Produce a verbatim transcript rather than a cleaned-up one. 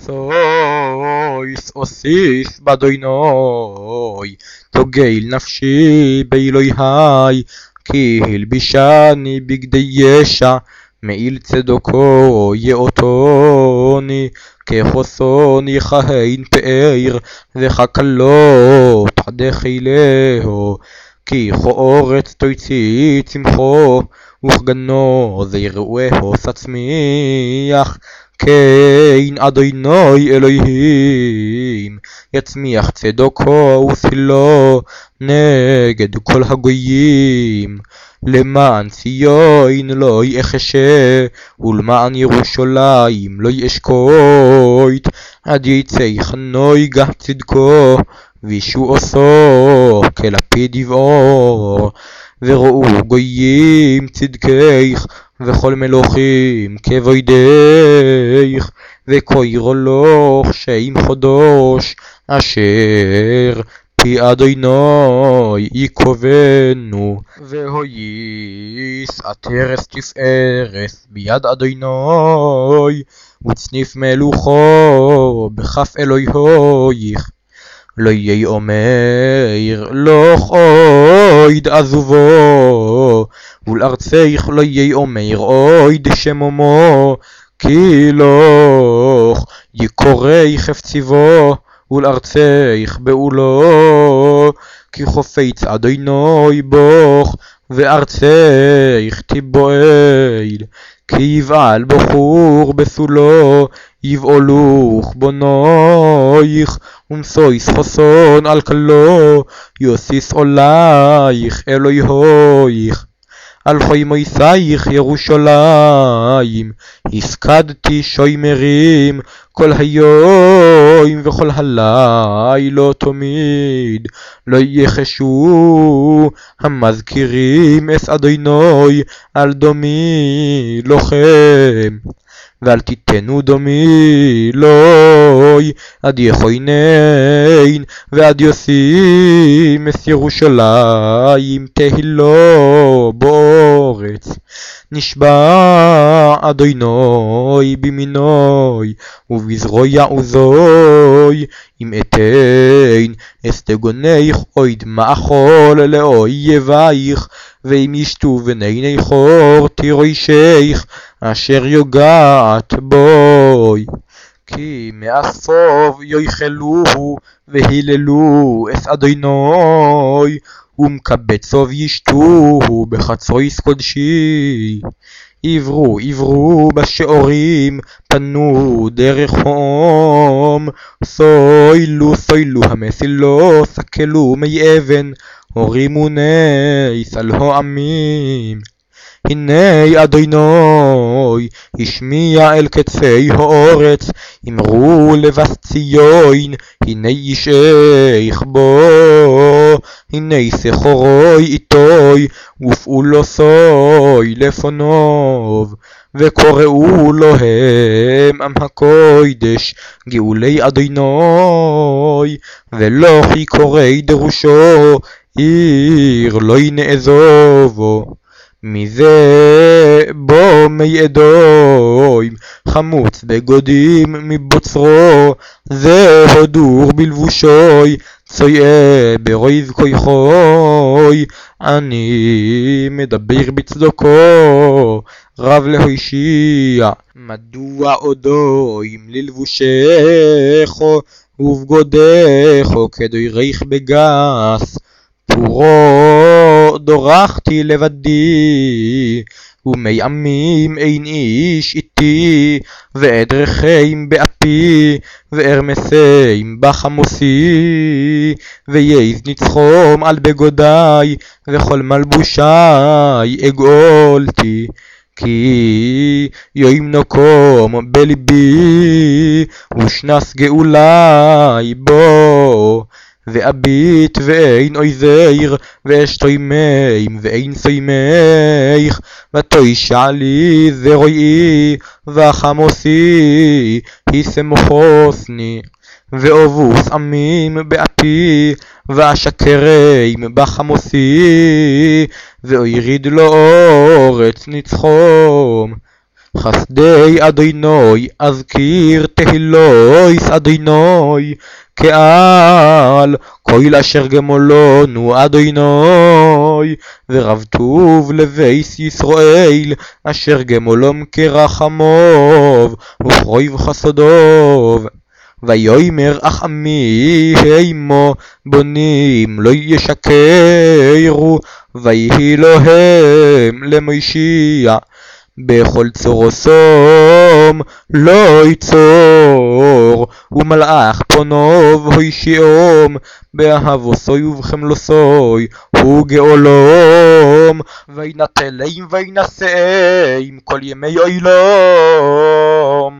סויס אוסיס בדוינוי תוגל נפשי באלוהי כי הלבישני בגדי ישע מעיל צדוקו יאותוני כחוסון יכהן פאר וככלות דחילהו כי חורץ תויצי צמחו וכגנו זיראוהו סצמיח כן אדוני אלוהים יצמיח צדוקו וסילו נגד כל הגויים למען ציון לא יחשה ולמען ירושלים לא ישקוט עד יצא חנוי גח צדקו וישועתו כלפיד יבעור וראו גויים צדקך וכל מלוכים כבוידך וקוירו לך שם חודש אשר פי אדוני יקובנו והויס עטרס תפארס ביד אדוני וצניף מלוכו בכף אלוהיך לא יהיה אומר לא אויד עזובו ולארצך לא יהיה אומר אויד שמומו כי לך יקורי חפציבו ולארצך באולו כי חופץ אדוני בוך וארצך תבועל כי יבעל בחור בסולו יבעלוך בונויך ומסויס חסון על כלו יוסיס עולייך אלוהיך על חוי מויסייך ירושלים הסקדתי שוימרים כל היום וכל הלילה תמיד לא יחשו המזכירים אס אדוני על דומי לוחם ואל תיתנו דומי לוי עד יחוינן ועד יושים אס ירושלים תהילו באורץ נשבע אדוני במינוי ובזרוע יעוזוי אם אתן אסתגונך אויד מאכול לאויבייך ואם ישתו בני חור תירוישך אשר יוגעת בוי כי מהסוף יאכלוהו והיללו אס אדוני ומקבץ סוף ישתוהו בחצויס קודשי עברו עברו בשעורים פנו דרך חום סוילו סוילו המסילו סקלו מי אבן הורימו נס על העמים הנה אדוני השמיע אל קצי האורץ אמרו לבס ציון הנה אישך בו הנה סחורוי איתוי ופעולו סוי לפונוב וקוראו להם עם הקודש גאולי אדוני ולא יקורי דרושו עיר לא ינעזובו מזה בו מי אדוים חמוץ בגודים מבוצרו זה הודור בלבושוי צויה ברויז כויכוי אני מדבר בצדוקו רב להושיע מדוע אודוים ללבושך ובגודך כדוי ריח בגס פורו דורכתי לבדי ומי עמים אין איש איתי ואדרכם באפי וארמסים בחמוסי וייז ניצחום על בגודי וכל מלבושי אגולתי כי יוים נוקום בליבי ושנס גאולי בו ואביט ואין אויזיר ואשתוימים ואין סוימייך ותוישע לי זרועי וחמוסי היסמוכוסני ואובוס עמים באפי ואשקרם בחמוסי ואויריד לו אורץ נצחום חסדי אדוני אזכיר תהילויס אדוני כעל כל אשר גמולנו אדוני ורב טוב לבייס ישראל אשר גמולום כרחמוב ופרויב חסדוב ויאמר אך עמי הימו בונים לא ישקרו ויהי להם למושיע בכל צור וסום לא יצור ומלאך פונוב הושיעום באהבוסוי ובחמלוסוי הוא גאולום וינטלם וינשאם כל ימי אילום.